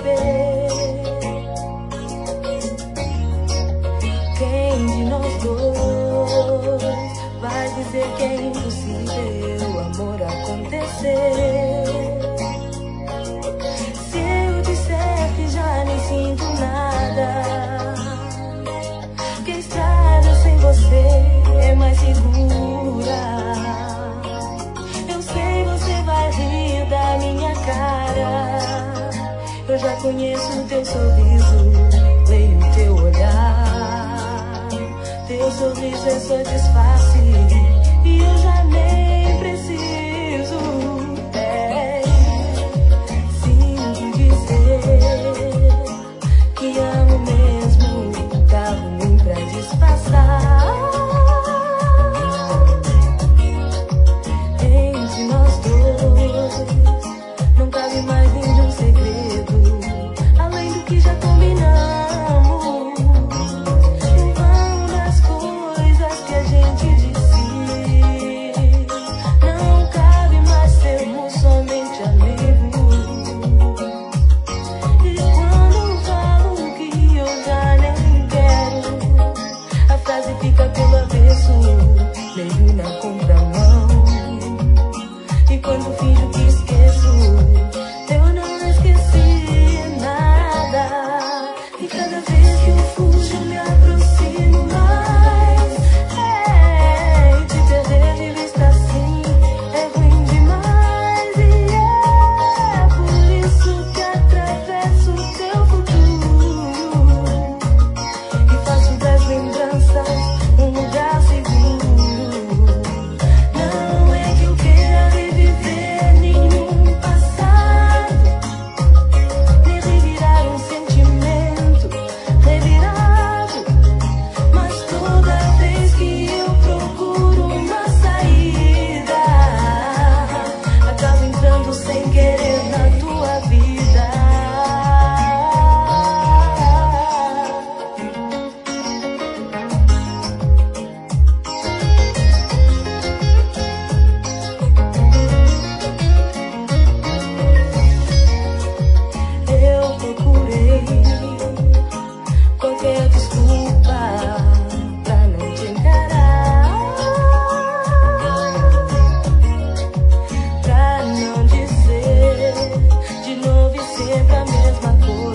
viver. Quem de nós dois vai dizer que é impossível o amor acontecer? Se eu disser que já nem sinto nada, que a estrada sem você é mais segura. Eu sei, você vai rir da minha cara. Eu já conheço o teu sorriso, leio o teu olhar. Teu sorriso é só disfarce e eu já nem preciso. Sinto dizer que amo mesmo, tá ruim pra disfarçar. Entre nós dois não cabe mais nenhum segredo, além do que já combinamos. No vão das coisas que a gente disse, não cabe mais sermos somente amigos. E quando falo que eu já nem quero, a frase fica pelo avesso, meio na contramão. E quando finjo que esqueço, eu não esqueci nada. E cada vez que eu fujo, me aproximo mais. Te perder de vista assim é ruim demais. E é por isso que atravesso o teu futuro e faço das lembranças um lugar seguro. Não é que eu queira reviver nenhum passado, nem revirar um sentimento revirado, mas toda vez que eu procuro uma saída, acabo entrando sem querer na tua vida. Eu procurei qualquer desculpa pra não te encarar, pra não dizer de novo e sempre a mesma coisa.